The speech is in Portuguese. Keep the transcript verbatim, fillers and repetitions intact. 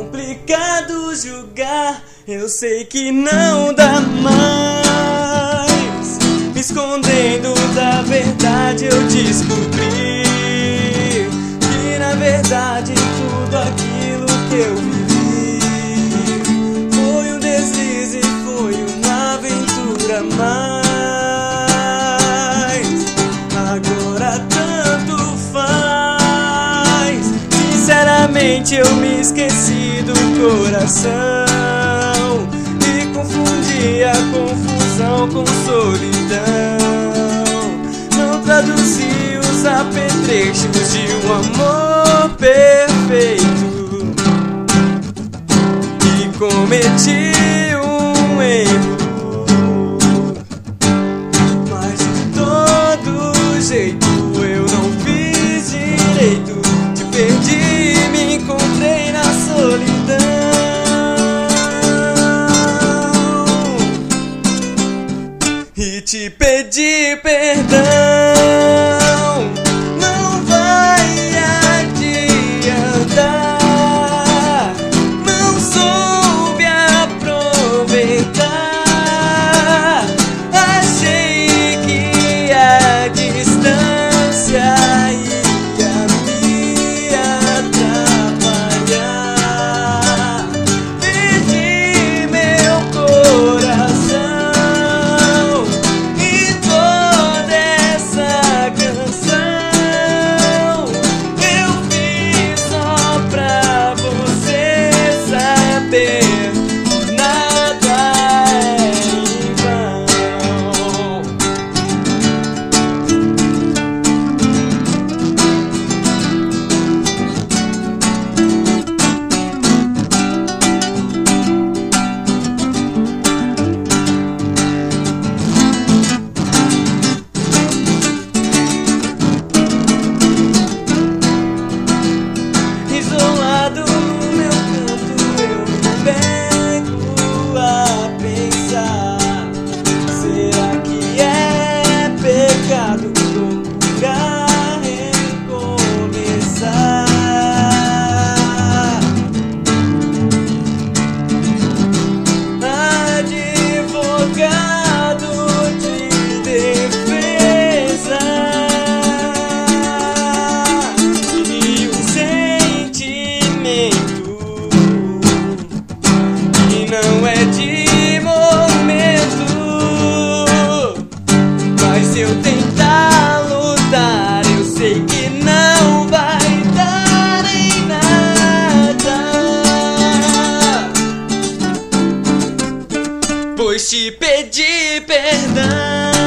complicado julgar, eu sei que não dá mais. Me escondendo da verdade eu descobri que na verdade tudo aquilo que eu vivi foi um deslize, foi uma aventura a mais. Agora tanto faz, sinceramente eu me esqueci do coração e confundi a confusão com solidão. Não traduzi os apetrechos de um amor perfeito e cometi um erro, mas de todo jeito eu não fiz direito. Te perdi, me encontrei na solidão e te pedi perdão. Não vai adiantar, não soube aproveitar. Achei que a distância ia me atrapalhar. Perdi meu coração e toda essa canção eu fiz só pra você saber. Nada é em vão. Isolado no meu canto eu me pego a pensar: será que é pecado procurar recomeçar? Advogado de defesa e um sentimento que não é de momento. Mas se eu tentar lutar, eu sei que não vai dar em nada, pois te pedi perdão.